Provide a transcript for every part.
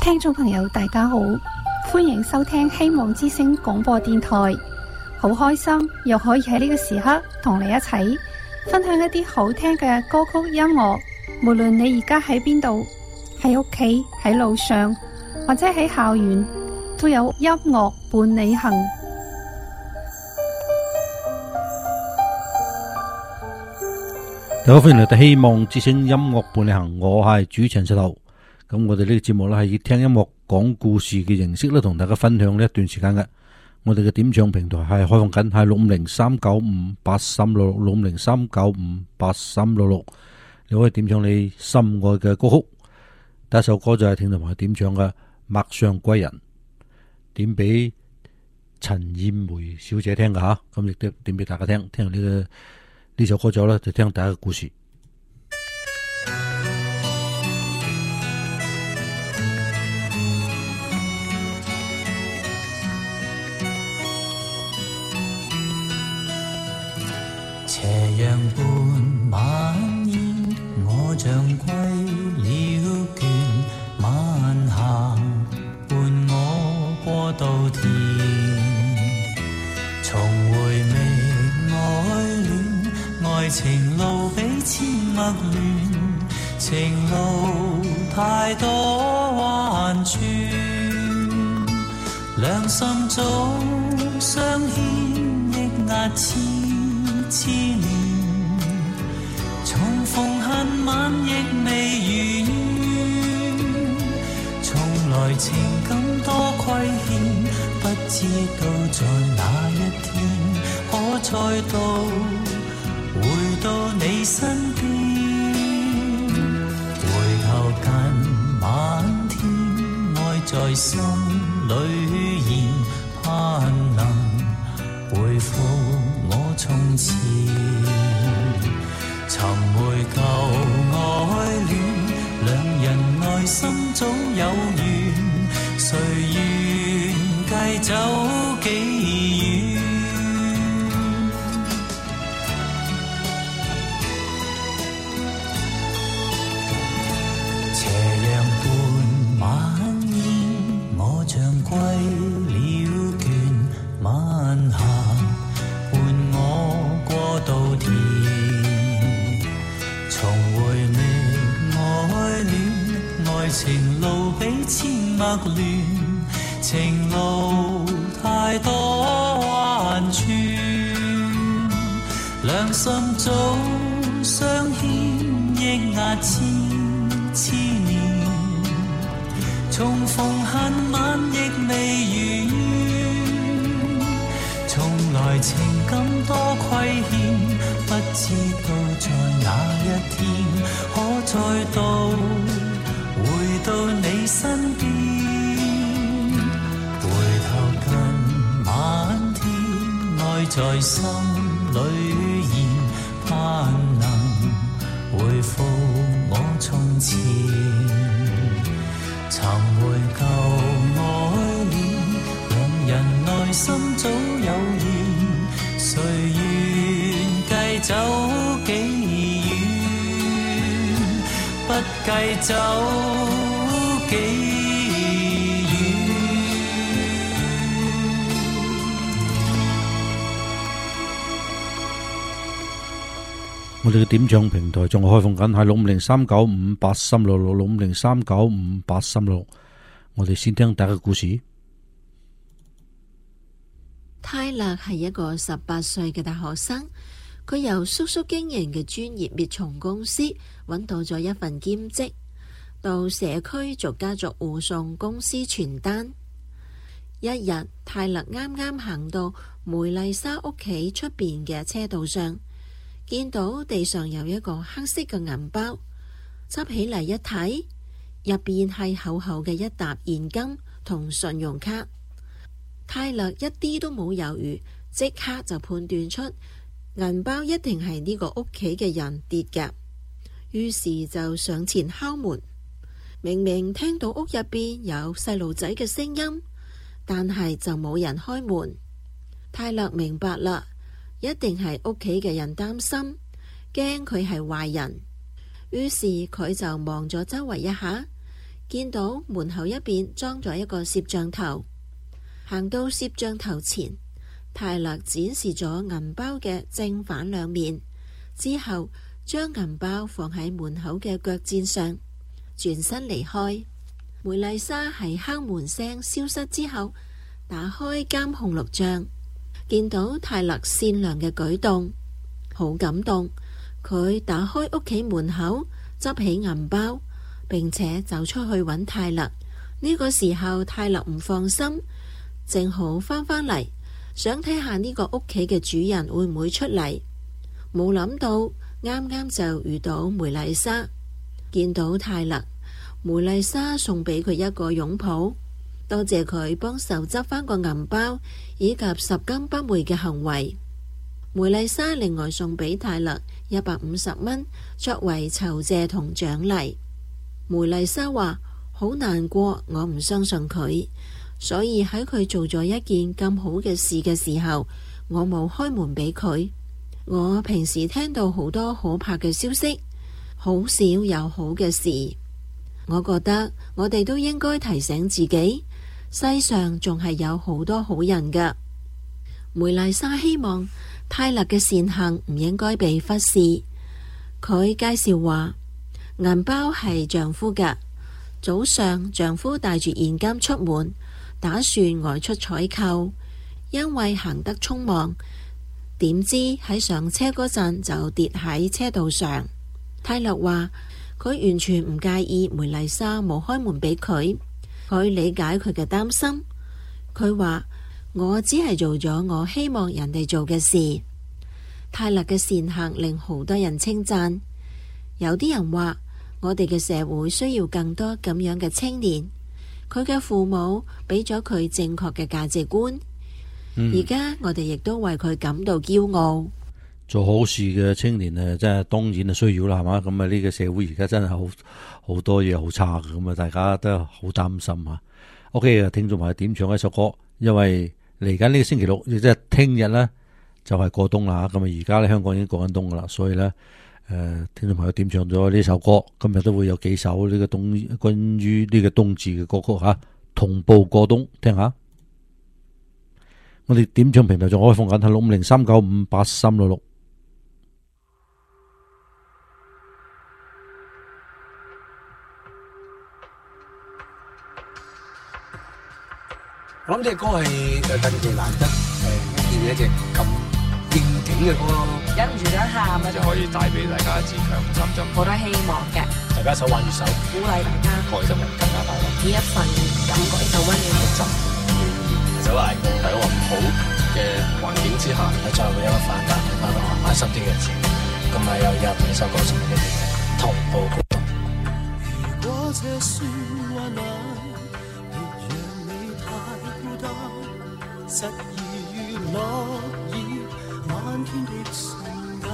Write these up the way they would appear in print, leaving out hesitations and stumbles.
聽眾朋友大家好，歡迎收聽希望之聲廣播電台。好開心又可以喺呢個時刻同你一齊分享一啲好聽嘅歌曲音樂。無論你而家喺邊度，喺屋企、喺路上或者喺校園，都有音樂伴你行。 大家歡迎嚟到希望之聲音樂伴你行，我係主持人石頭。咁我哋呢個節目咧係以聽音樂講故事嘅形式咧，同大家分享呢一段時間嘅。我哋嘅點唱平台係開放緊，係650-395-8366，650-395-8366。你可以點唱你心愛嘅歌曲。第一首歌就係聽眾朋友點唱嘅《陌上歸人》，點俾陳燕梅小姐聽嘅吓，咁亦都點俾大家聽。聽完呢首歌之後咧，就聽第一個故事。 斜陽伴晚煙，我像歸了倦，晚霞伴我過稻田，重回覓愛戀，愛情路比千陌亂，情路太多彎轉，兩心中相牽抑壓痴念，重逢恨晚亦未如願，從來情感多虧欠，不知道在哪一天可再回到你身邊，回頭近晚天，愛在心裏現，盼能回復從前，尋回舊愛戀，兩人內心早有緣，誰願繼走幾遠？斜陽伴晚煙，我像歸了倦，晚霞稻田，重回覓愛戀，愛情路比千陌亂，情路太多彎轉，兩心中相牽抑壓痴念，重逢恨晚亦未如願，從來情感多虧欠，不知道在哪一天可再回到你身邊，回頭近晚天，愛在心裏現，盼能回復我從前，尋回舊愛戀，兩人內心早有緣，誰願繼走幾遠，不計走幾遠。 我哋嘅點唱平台仲係開放緊，係650-395-8366，650-395-8366。我哋先聽第一個故事。 泰勒係一個18歲嘅大學生，佢由叔叔經營嘅專業滅蟲公司揾到咗一份兼職，到社區逐家逐戶送公司傳單。一日，泰勒啱啱行到梅麗莎屋企出邊嘅車道上，見到地上有一個黑色嘅銀包，執起嚟一睇，入邊係厚厚嘅一沓現金同信用卡。泰勒一啲都冇猶豫，即刻就判斷出銀包一定係呢個屋企嘅人跌嘅，於是就上前敲門。明明聽到屋入邊有細路仔嘅聲音，但係就冇人開門。泰勒明白啦，一定係屋企嘅人擔心，驚佢係壞人，於是佢就望咗周圍一下， 見到門口一邊裝咗一個攝像頭，行到攝像頭前，泰勒展示咗銀包嘅正反兩面，之後將銀包放喺門口嘅腳墊上，轉身離開。梅麗莎喺敲門聲消失之後，打開監控錄像，見到泰勒善良嘅舉動，好感動。佢打開屋企門口，執起銀包，並且走出去揾泰勒。呢個時候泰勒唔放心，正好返返嚟，想睇下呢個屋企嘅主人會唔會出嚟。冇諗到啱啱就遇到梅麗莎，見到泰勒，梅麗莎送俾佢一個擁抱，多謝佢幫手執返個銀包以及拾金不昧嘅行為。梅麗莎另外送俾泰勒150蚊作為酬謝同獎勵。梅麗莎話好難過，我唔相信佢，所以喺佢做咗一件咁好嘅事嘅時候，我冇開門俾佢。我平時聽到好多可怕嘅消息，好少有好嘅事。我覺得我哋都應該提醒自己，世上仲係有好多好人㗎。梅麗莎希望泰勒嘅善行唔應該被忽視。佢介紹話，銀包係丈夫㗎。早上丈夫帶住現金出門，打算外出採購，因為行得匆忙，點知喺上車嗰陣就跌喺車道上。泰勒話佢完全唔介意梅麗莎冇開門俾佢，佢理解佢嘅擔心。佢話我只係做咗我希望人哋做嘅事。泰勒嘅善行令好多人稱讚。有啲人話我哋嘅社會需要更多咁樣嘅青年。佢嘅父母俾咗佢正確嘅價值觀，而家我哋亦都為佢感到驕傲。 做好事嘅青年真係當然係需要啦，係嘛？咁啊呢個社會而家真係好多嘢好差嘅，咁啊大家都好擔心啊。OK 啊，聽眾朋友點唱一首歌，因為嚟緊呢個星期六，亦即係聽日呢，就係過冬啦。咁啊而家咧香港已經過緊冬噶啦，所以呢，聽眾朋友點唱咗呢首歌，今日都會有幾首呢個關於呢個冬至嘅歌曲吓，同步過冬，聽下。我哋點唱平台仲可以放緊係65039583666。 我諗呢隻歌係近期難得見一隻咁應景嘅歌咯， 忍唔住想喊啊！ 就可以帶俾大家一支強心針， 好多希望嘅， 大家手挽住手， 鼓勵大家開心人更加快樂。 呢一份感覺就溫暖一陣。 走嚟喺一個唔好嘅環境之下， 係再會有一個反彈，翻到開心啲嘅日子。咁咪又有呢首歌送俾你同步過冬。如果這算患難，別讓你太孤單，失意與樂意漫天的瞬間，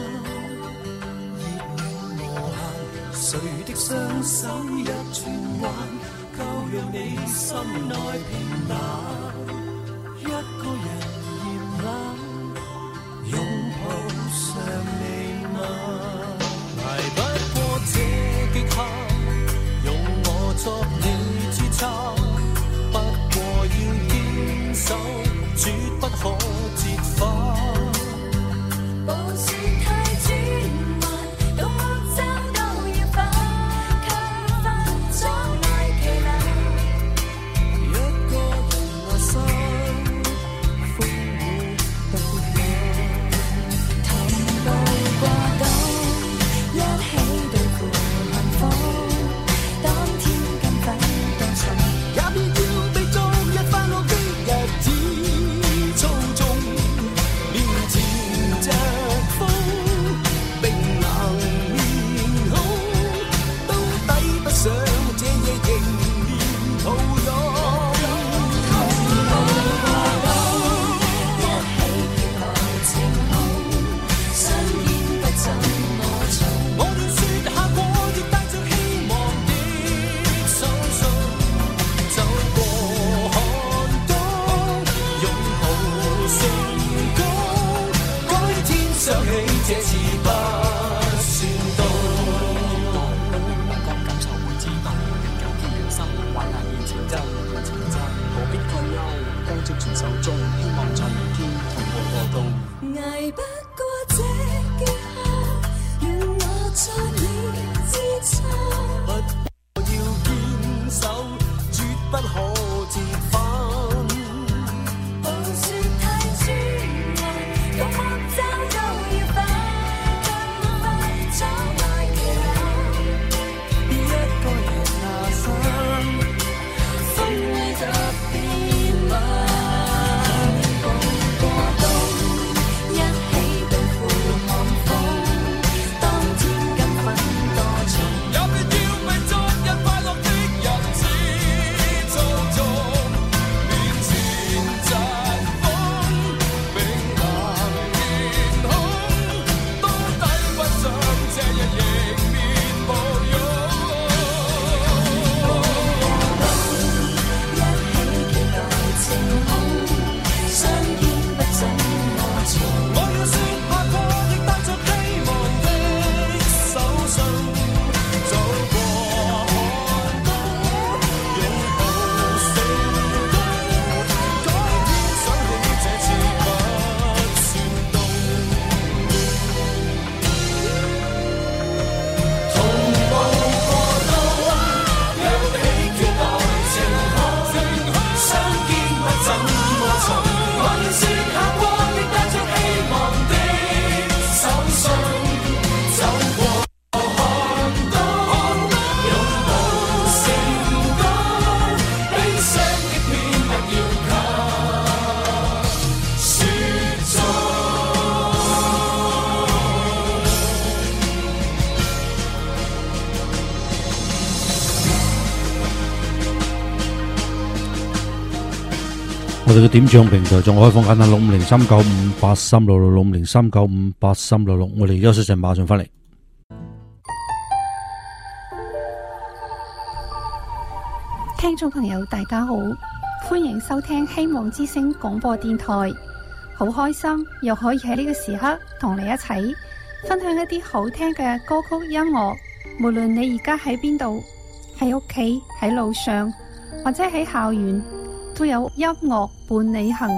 熱暖無限，誰的雙手一轉彎，夠讓你心內平淡，一個人嫌冷，擁抱上你嗎？捱不過這極限，用我作你支撐，不過要堅守，絕不可折返。 步說太轉慢，到惡州都要返，卻分裝來奇難。 一個人我哋嘅點唱平台仲開放緊啊，6503958366，6503958366，我哋休息陣馬上翻嚟。 聽眾朋友大家好，歡迎收聽希望之聲廣播電台，好開心又可以喺呢個時刻同你一齊分享一啲好聽嘅歌曲音樂。無論你而家喺邊度，喺屋企、喺路上或者喺校園，都有音樂伴你行。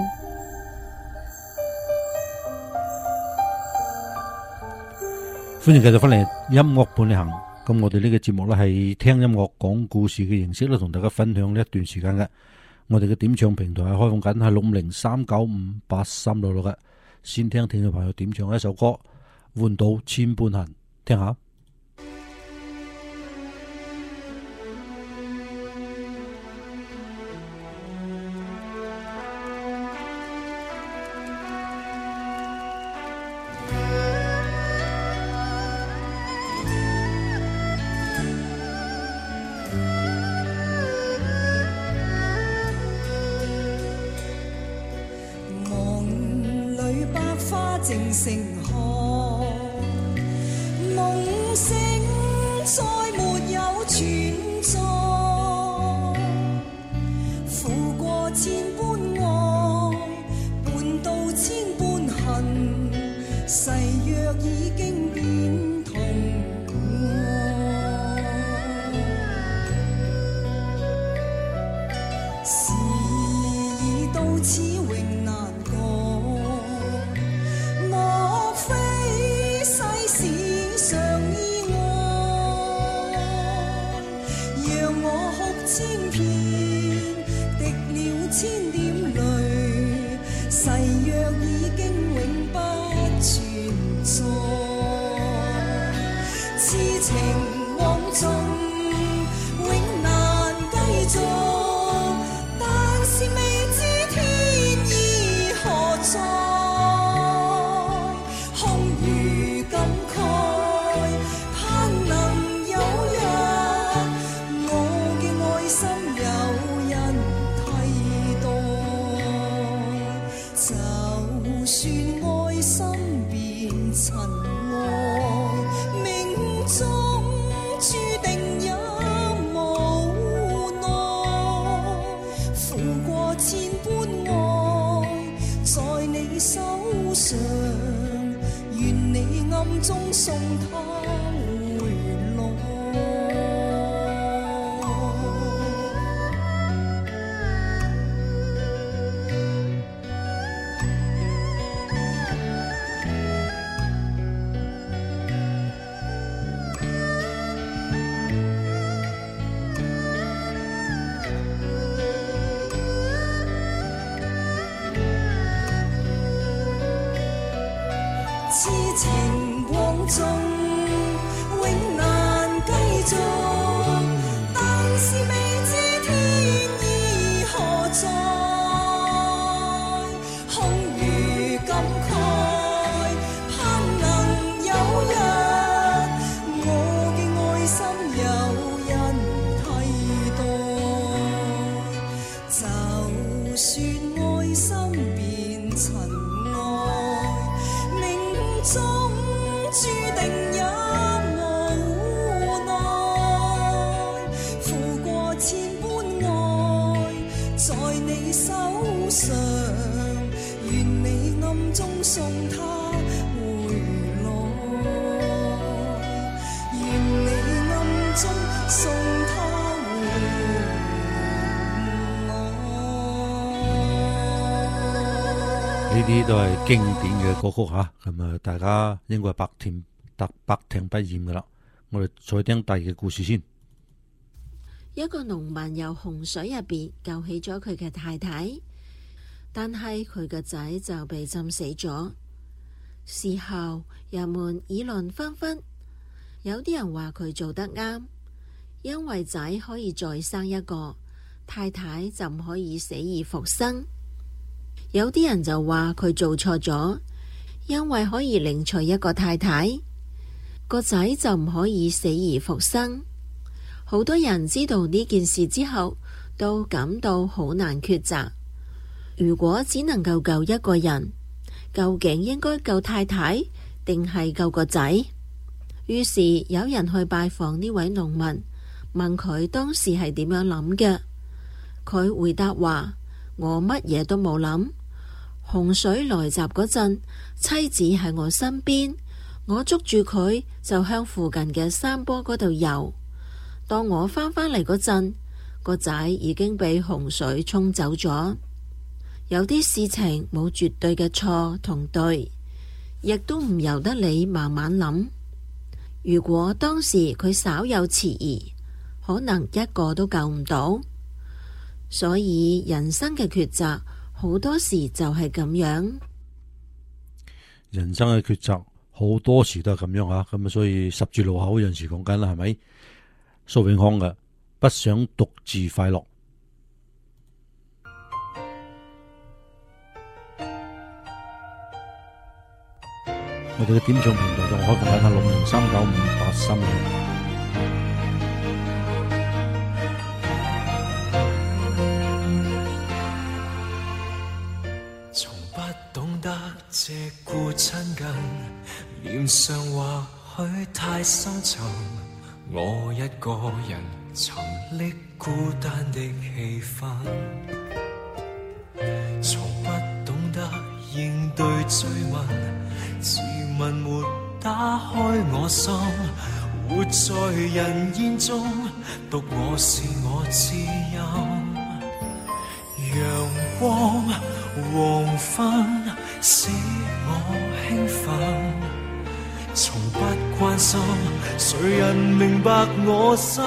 歡迎繼續翻嚟音樂伴你行。咁我哋呢個節目呢係聽音樂講故事嘅形式咧，同大家分享一段時間嘅。我哋嘅點唱平台係開放緊係6503958366嘅。先聽聽眾朋友點唱一首歌《換到千般恨》，聽下。 正盛開，夢醒再沒有存在，負過千般愛，伴到千般恨，誓約已經變童話，事已到此永難過。千片滴了千點淚，誓約已經永不存在，痴情往縱永難繼續，但是未知天意何在，空餘感慨，盼能有日心有人替代，就算愛心變塵埃，命中注定也無奈，負過千般愛，在你手上，願你暗中送他回來。痴情往縱永難繼續，但是未知天意何在，空餘感慨，盼能有日我嘅愛心有人替代，就算愛心變塵埃，中注定也無奈，負過千般愛，在你手上，願你暗中送他回來，願你暗中送他回來。 呢啲都係經典嘅歌曲吓，咁啊大家應該係百聽不厭噶啦。我哋再聽第二個故事先。 一個農民由洪水入邊救起咗佢嘅太太，但係佢個仔就被浸死咗。事後人們議論紛紛，有啲人話佢做得啱，因為仔可以再生一個，太太就唔可以死而復生。有啲人就話佢做錯咗，因為可以另娶一個太太，個仔就唔可以死而復生。好多人知道呢件事之後，都感到好難抉擇。 如果只能夠救一個人，究竟應該救太太定係救個仔？於是有人去拜訪呢位農民，問佢當時係點樣諗嘅。佢回答話：我乜嘢都冇諗。洪水來襲嗰陣，妻子喺我身邊，我捉住佢就向附近嘅山坡嗰度游。當我返返嚟嗰陣，個仔已經被洪水沖走咗。有啲事情冇絕對嘅錯同對，亦都唔由得你慢慢諗。如果當時佢稍有遲疑，可能一個都救唔到。所以人生嘅抉擇好多時就係咁樣。 人生嘅抉擇好多時都係咁樣啊！咁所以十字路口有陣時講緊啦，係咪？蘇永康嘅不想獨自快樂。我哋嘅點唱平台仲開放緊係6039583。 從不懂得這故親近，臉上或許太深沉。我一個人沉溺孤單的氣氛，從不懂得應對追問，自問沒打開我心，活在人煙中，獨我是我知音。陽光黃昏使我興奮，從不關心誰人明白我心，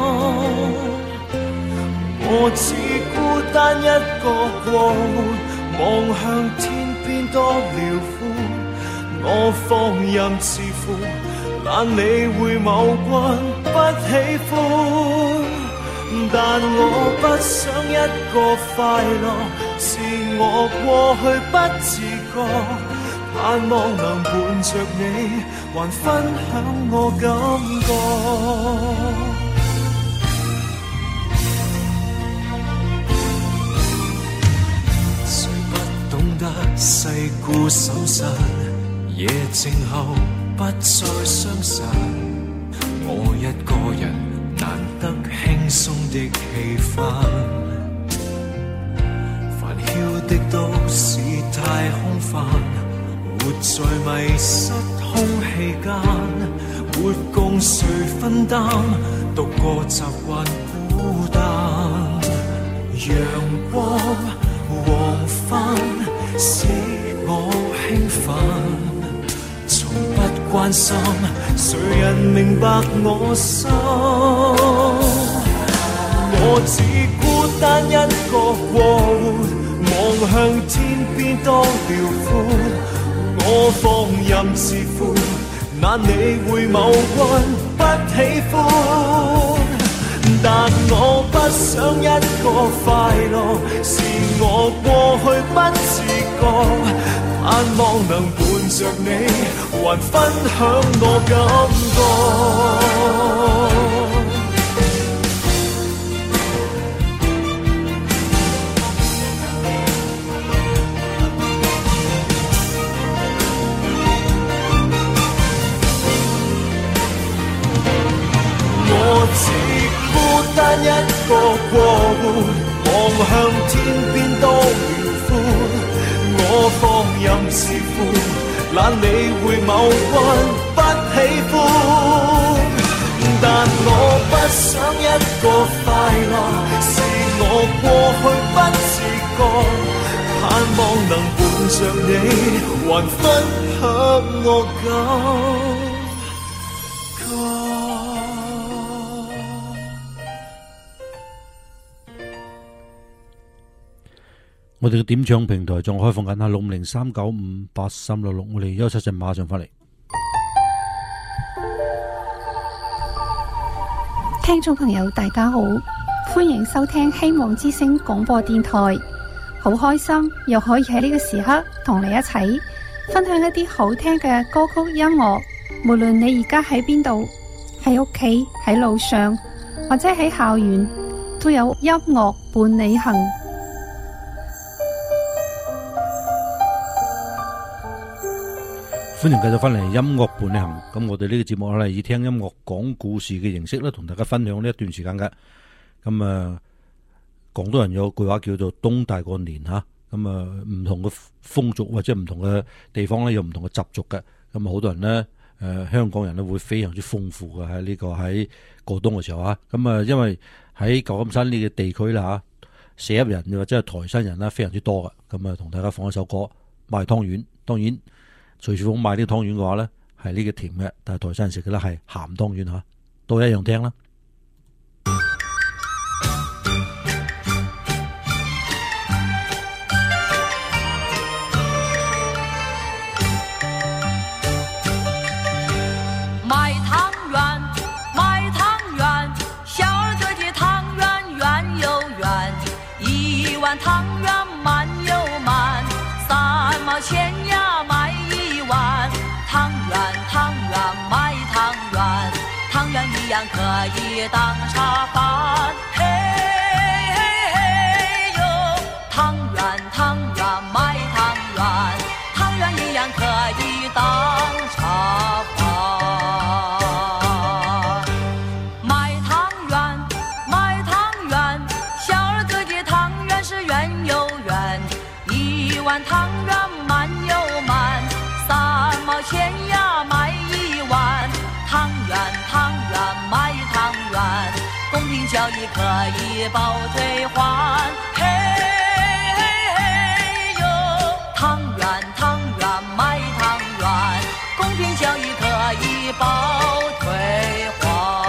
我只孤單一個過活，望向天邊多遼闊，我放任自負，懶理會某君不喜歡，但我不想一個快樂是我過去不自覺，盼望能伴着你，還分享我感覺。誰不懂得世故審慎，夜靜後不再傷神。我一個人難得輕鬆的氣氛，煩囂的都市太空泛，活在迷失空氣間，沒共誰分擔，獨個習慣孤單。陽光黃昏使我興奮，從不關心誰人明白我心，我只孤單一個過活，望向天邊多遼闊，我放任自負，懶理會某君不喜歡，但我不想一個快樂是我過去不自覺，盼望能伴着你，還分享我感覺。我只孤單一個過活，望向天邊多遼闊，我放任自負，懶理會某君不喜歡，但我不想一個快樂是我過去不自覺，盼望能伴着你，還分享我感覺。 我哋嘅點唱平台仲開放緊係603958366，我哋休息陣馬上翻嚟。 聽眾朋友大家好，歡迎收聽希望之聲廣播電台，好開心又可以喺呢個時刻同你一齊分享一啲好聽嘅歌曲音樂，無論你而家喺邊度，喺屋企、喺路上或者喺校園，都有音樂伴你行。 歡迎繼續翻嚟音樂伴你行。咁我哋呢個節目係以聽音樂講故事嘅形式咧，同大家分享呢一段時間嘅。咁廣東人有句話叫做冬大過年吓。咁唔同嘅風俗或者唔同嘅地方咧，有唔同嘅習俗嘅。咁好多人呢，香港人咧會非常之豐富嘅喺呢個喺過冬嘅時候啊。咁因為喺舊金山呢個地區啦吓，寫人或者係台山人啦非常之多嘅。咁同大家放一首歌賣湯圓。當然徐小鳳賣呢個湯圓嘅話咧係呢個甜嘅，但係台山人食嘅咧係鹹湯圓吓，都一樣聽啦。 汤圆慢又慢，3毛钱呀买1碗。汤圆卖汤圆，汤圆一样可以当茶饭。嘿嘿嘿哟，汤圆卖汤圆，汤圆一样可以当茶饭。汤圆慢又慢，3毛钱呀买1碗。汤圆卖汤圆，公平交易可以保退还。嘿嘿嘿哟，汤圆卖汤圆，公平交易可以保退还。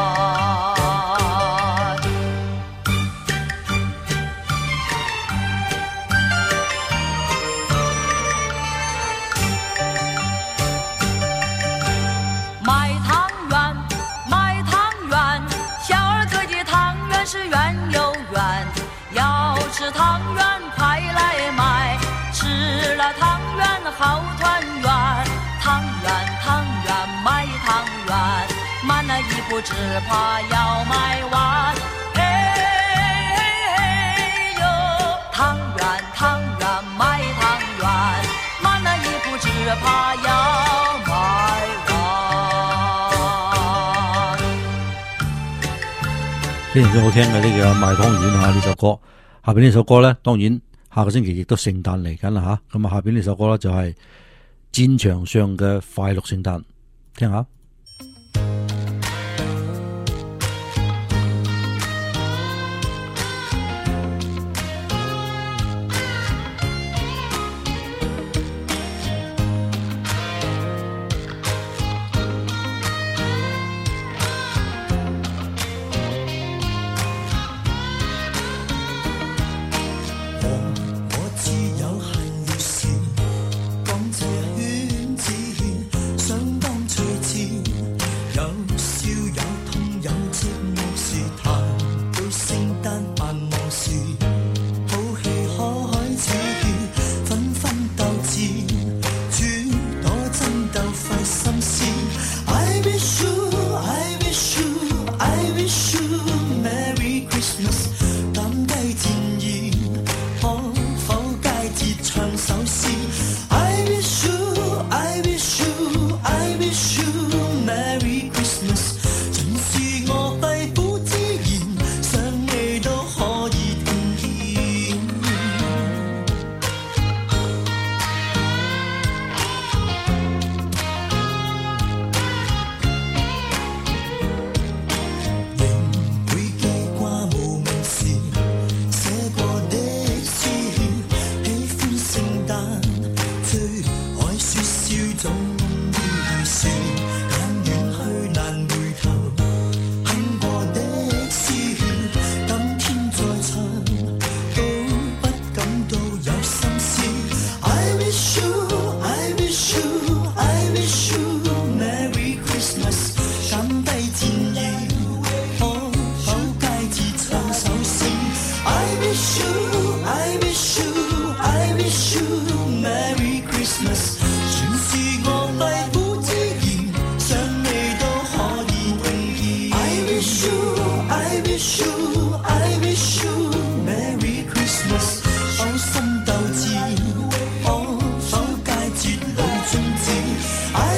是圆又圆，要吃汤圆快来买，吃了汤圆好团圆。汤圆卖汤圆，慢了一步只怕要卖完。嘿嘿嘿哟，汤圆卖汤圆，慢了一步只怕要卖完。 非常之好聽嘅呢個賣湯圓啊！呢首歌，下邊呢首歌呢，當然下個星期亦都聖誕嚟緊啦吓。咁下邊呢首歌呢，就係戰場上嘅快樂聖誕，聽下。 I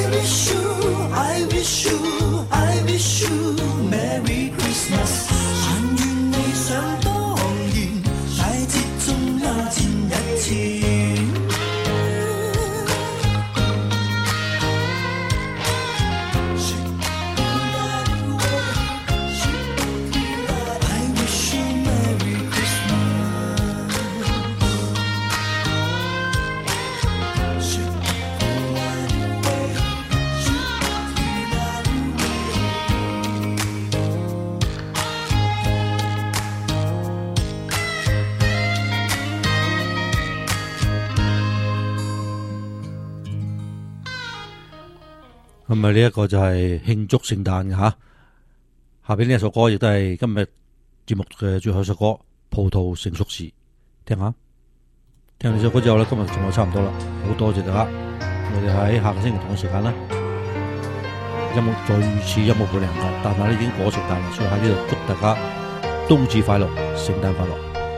咁啊，呢一個就係慶祝聖誕嘅吓。下邊呢一首歌亦都係今日節目嘅最後一首歌《葡萄成熟時》，聽下。聽完呢首歌之後呢，今日仲係差唔多啦，好多謝大家。我哋喺下個星期同一時間呢，音樂再次音樂會嚟嘅，但係呢已經過聖誕啦，所以喺呢度祝大家冬至快樂，聖誕快樂。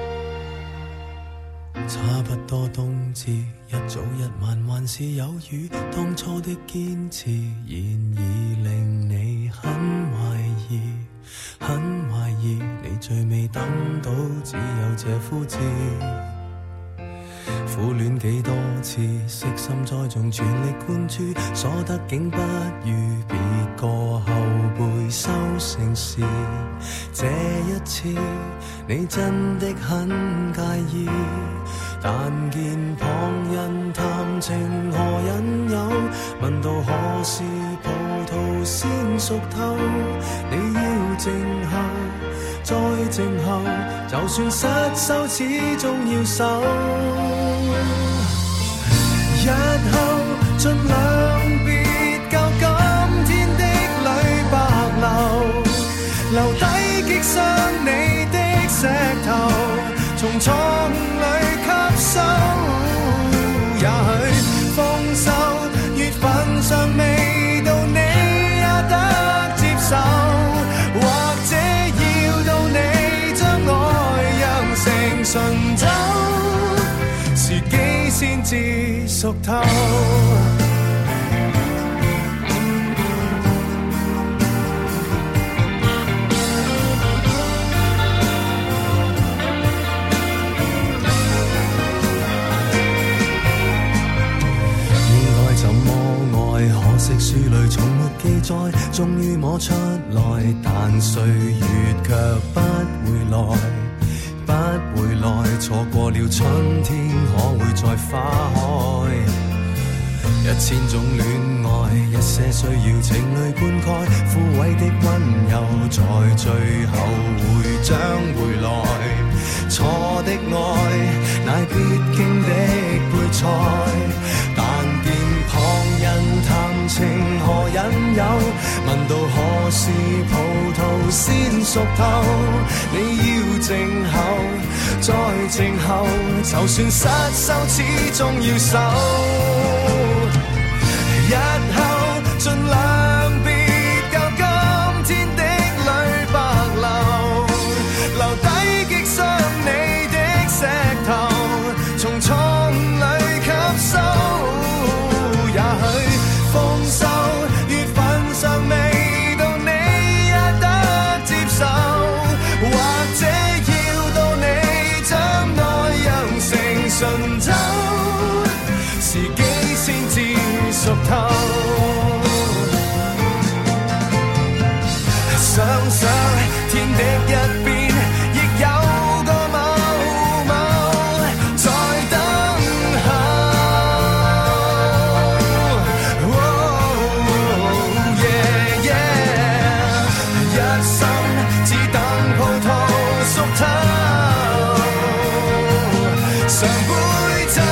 差不多冬至，一早一晚還是有雨，當初的堅持現已令你很懷疑，很懷疑你最未等到，只有這枯枝。苦戀幾多次，悉心栽種，全力灌注，所得竟不如別個後輩收成時。這一次你真的很介意，但見旁人談情何引誘，問到何時葡萄先熟透，你要靜候，再靜候，就算失手始終要守。日後盡量別教今天的淚白流，留低擊傷你的石頭，從錯誤裏吸收。也許豐收月份尚未到，你也得接受，或者要到你將愛釀成醇酒，時機先至熟透。可惜書裏從沒記載，終於摸出來，但歲月卻不會來，不會來，錯過了春天，可會再花開？1000種戀愛，一些需要情淚灌溉，枯萎的溫柔在最後會將回來。錯的愛，乃必經的配菜，但見旁人談情何引誘，問到何時葡萄先熟透，你要靜候，再靜候，就算失手始終要守。日後盡量別教今天的淚白流，留低擊傷你的石頭，從錯誤裏吸收。也許豐收月份尚未到，你也得接受，或者要到你將愛釀成醇酒，時機先至熟透。想想天的一邊亦有個某某在等候，一生只等葡萄熟透，上杯酒。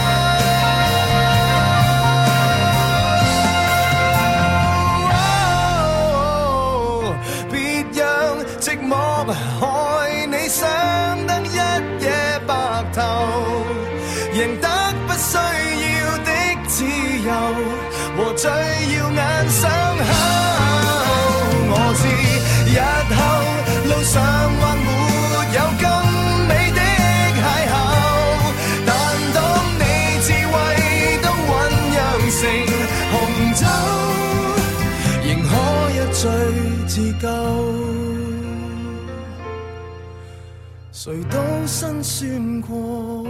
害你想得一夜白頭，贏得不需要的自由和最耀眼傷口。我知日後路上還沒有更美的邂逅，但當你智慧都醞釀成紅酒，仍可一醉自救。誰都辛酸過，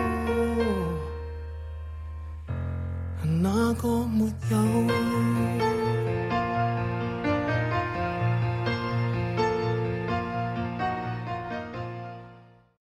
哪個沒有？